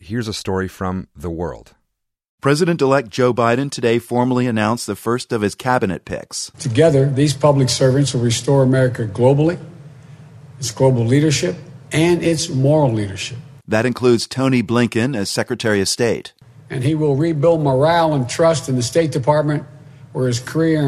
here's a story from The World. President-elect Joe Biden today formally announced the first of his cabinet picks. Together, these public servants will restore America globally, its global leadership, and its moral leadership. That includes Tony Blinken as Secretary of State. And he will rebuild morale and trust in the State Department where his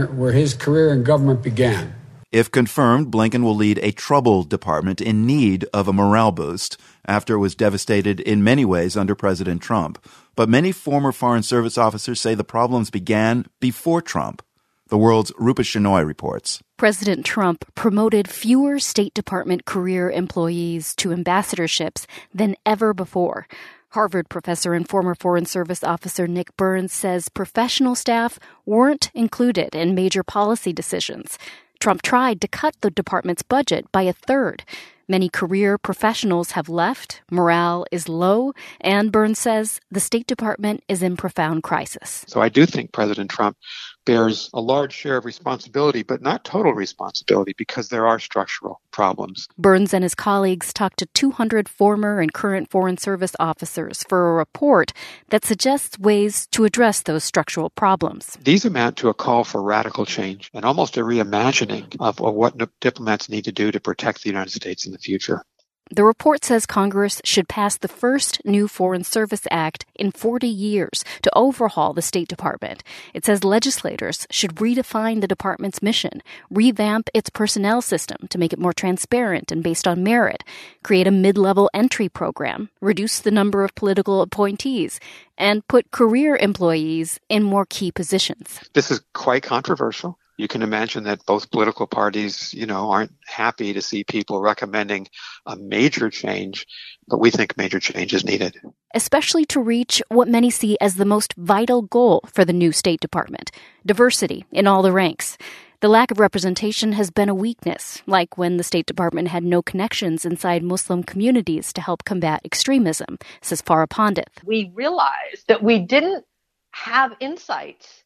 career in government began. If confirmed, Blinken will lead a troubled department in need of a morale boost after it was devastated in many ways under President Trump. But many former Foreign Service officers say the problems began before Trump. The World's Rupa Shenoy reports. President Trump promoted fewer State Department career employees to ambassadorships than ever before. Harvard professor and former Foreign Service officer Nick Burns says professional staff weren't included in major policy decisions. Trump tried to cut the department's budget by a third. Many career professionals have left, morale is low, and Burns says the State Department is in profound crisis. So I do think President Trump bears a large share of responsibility, but not total responsibility, because there are structural problems. Burns and his colleagues talked to 200 former and current Foreign Service officers for a report that suggests ways to address those structural problems. These amount to a call for radical change and almost a reimagining of what diplomats need to do to protect the United States in the future. The report says Congress should pass the first new Foreign Service Act in 40 years to overhaul the State Department. It says legislators should redefine the department's mission, revamp its personnel system to make it more transparent and based on merit, create a mid-level entry program, reduce the number of political appointees, and put career employees in more key positions. This is quite controversial. You can imagine that both political parties, aren't happy to see people recommending a major change, but we think major change is needed. Especially to reach what many see as the most vital goal for the new State Department, diversity in all the ranks. The lack of representation has been a weakness, like when the State Department had no connections inside Muslim communities to help combat extremism, says Farah Pandith. We realized that we didn't have insights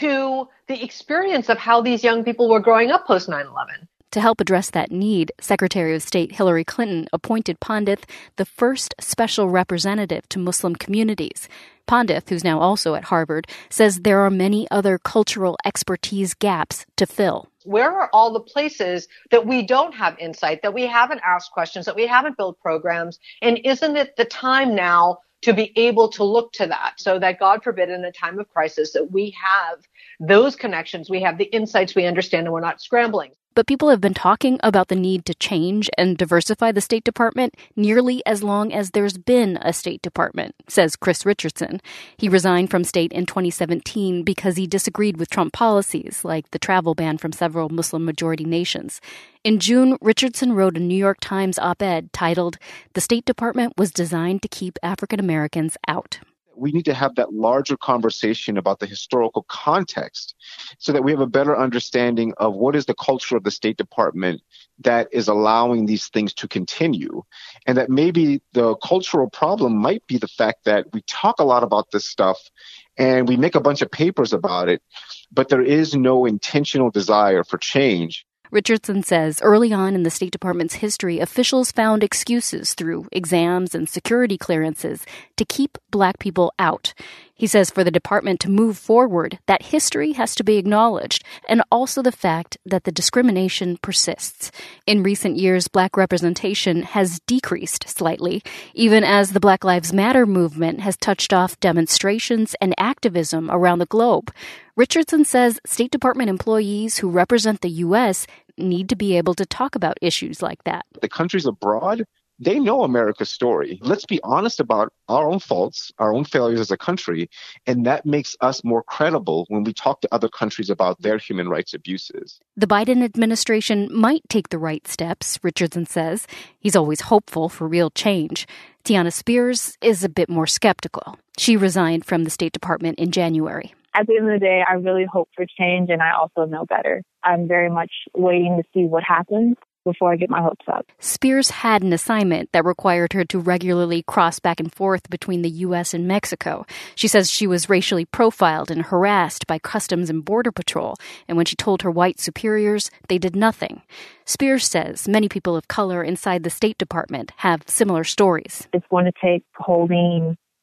to the experience of how these young people were growing up post 9/11. To help address that need, Secretary of State Hillary Clinton appointed Pandith the first special representative to Muslim communities. Pandith, who's now also at Harvard, says there are many other cultural expertise gaps to fill. Where are all the places that we don't have insight, that we haven't asked questions, that we haven't built programs? And isn't it the time now to be able to look to that so that, God forbid, in a time of crisis, that we have those connections, we have the insights, we understand, and we're not scrambling. But people have been talking about the need to change and diversify the State Department nearly as long as there's been a State Department, says Chris Richardson. He resigned from state in 2017 because he disagreed with Trump policies, like the travel ban from several Muslim-majority nations. In June, Richardson wrote a New York Times op-ed titled, "The State Department was designed to keep African Americans out." We need to have that larger conversation about the historical context so that we have a better understanding of what is the culture of the State Department that is allowing these things to continue. And that maybe the cultural problem might be the fact that we talk a lot about this stuff and we make a bunch of papers about it, but there is no intentional desire for change. Richardson says early on in the State Department's history, officials found excuses through exams and security clearances to keep Black people out. He says for the department to move forward, that history has to be acknowledged, and also the fact that the discrimination persists. In recent years, Black representation has decreased slightly, even as the Black Lives Matter movement has touched off demonstrations and activism around the globe. Richardson says State Department employees who represent the U.S. need to be able to talk about issues like that. The countries abroad, they know America's story. Let's be honest about our own faults, our own failures as a country, and that makes us more credible when we talk to other countries about their human rights abuses. The Biden administration might take the right steps, Richardson says. He's always hopeful for real change. Tiana Spears is a bit more skeptical. She resigned from the State Department in January. At the end of the day, I really hope for change, and I also know better. I'm very much waiting to see what happens before I get my hopes up. Spears had an assignment that required her to regularly cross back and forth between the U.S. and Mexico. She says she was racially profiled and harassed by Customs and Border Patrol, and when she told her white superiors, they did nothing. Spears says many people of color inside the State Department have similar stories. It's going to take holding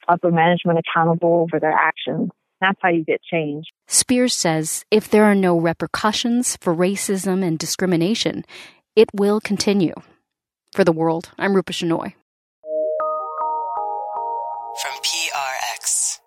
upper management accountable for their actions. That's how you get change. Spears says if there are no repercussions for racism and discrimination, it will continue. For The World, I'm Rupa Shenoy. From PRX.